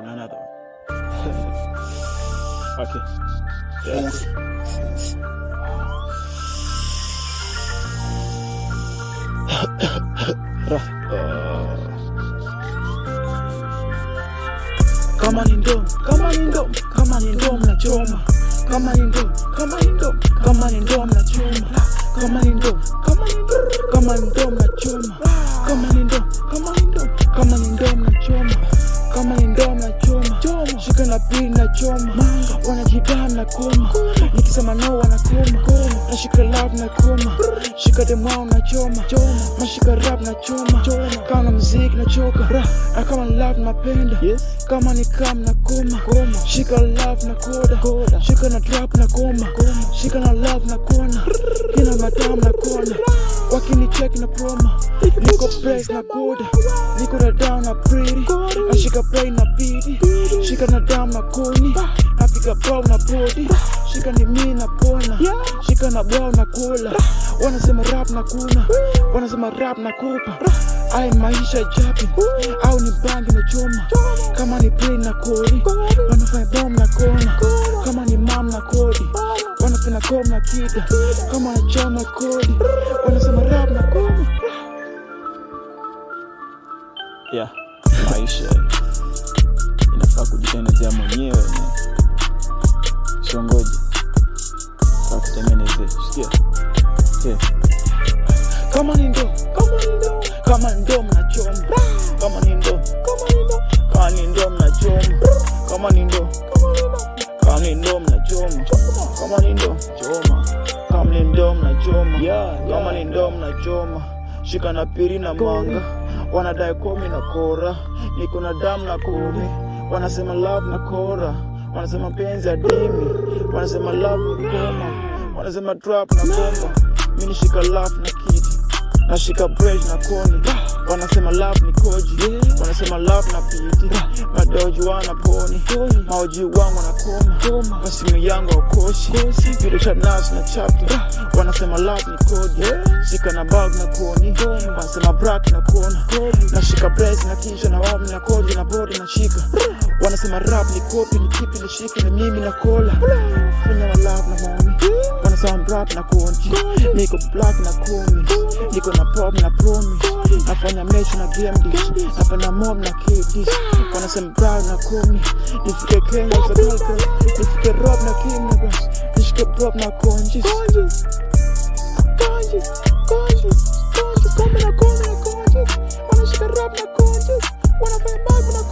another one. Okay. Yes. Kama ni ndom, kama ni ndom, kama ni ndom na choma. Kama ni ndom, kama ni ndom, kama ni ndom na choma. Kama ni ndom, kama ni ndom, kama ni ndom na choma. Kama ni ndom, kama ni ndom, kama ni ndom na choma. Kama ni ndom na choma, shika na pili na choma. Wanajidam na koma, nikisema no wanakoma. Nashika love na koma, shika demao na choma. Mashika rap na choma, kama mziki na choka. Na kama love napenda, kama ni kam na koma. Shika love na koda, shika na trap na koma. Shika na love na kona, kina madam na kona. Wakini check na promo, niko press na koda. Niko na down na pretty, nashika play na pidi. Shika na dam na koni, napika brow na body. Shika ni mi na pona, shika na brow na cola. Wanasema rap na kuna, wanasema rap na kopa. Ai maisha japi, au ni bangi na choma. Kama ni play na kodi, wanafanya bomb na kona. Kama ni mam na kodi, wanafanya kom na kida. Kama na chama kodi, wanasema rap na koma. Yeah, maisha inafaa kujitengenezea mwenyewe. Shongoje kwa kutengenezea, sikia. Kama ni ndom, kama ni ndom, kama ni ndom na choma. Kama ni ndom, kama ni ndom, kama ni ndom na choma. Kama ni ndom, kama ni ndom na choma. Kama ni ndom, choma. Kama ni ndom na choma. Kama ni ndom na choma. Shika na piri na manga, wanadai komi na kora. Niko na damu na kumi, wanasema love na kora. Wanasema penzi ya dimi, wanasema love ni koma. Wanasema trap na bomba, mini shika love na kiti. Nashika bridge na koni, wanasema love ni koji. Wanasema love na piti, madoji wana poni. Maoji wangu na koma, masimu yangu wakoshi. Video chat nasi na chapter, wanasema love ni kodi. Shika na bag na koni, wanasema brak na kona. Nashika brace na kisha na wami na koji na body na shika. Wanasema rap ni kopi, ni kipi ni shiki ni mimi na kola. Fanya na love na mommy, wanasema rap na konji. Niko black na komi, niko na pop na promise. Nafanya mesh na game dish, nafanya mob na KDs. Wanasema brown na komi, nifike Kenya za kalka. Nifike rob na king na grass, nishike pop na konjis. Konjis, kome na konjis. Wanashika rap na konjis, wanafanya bag na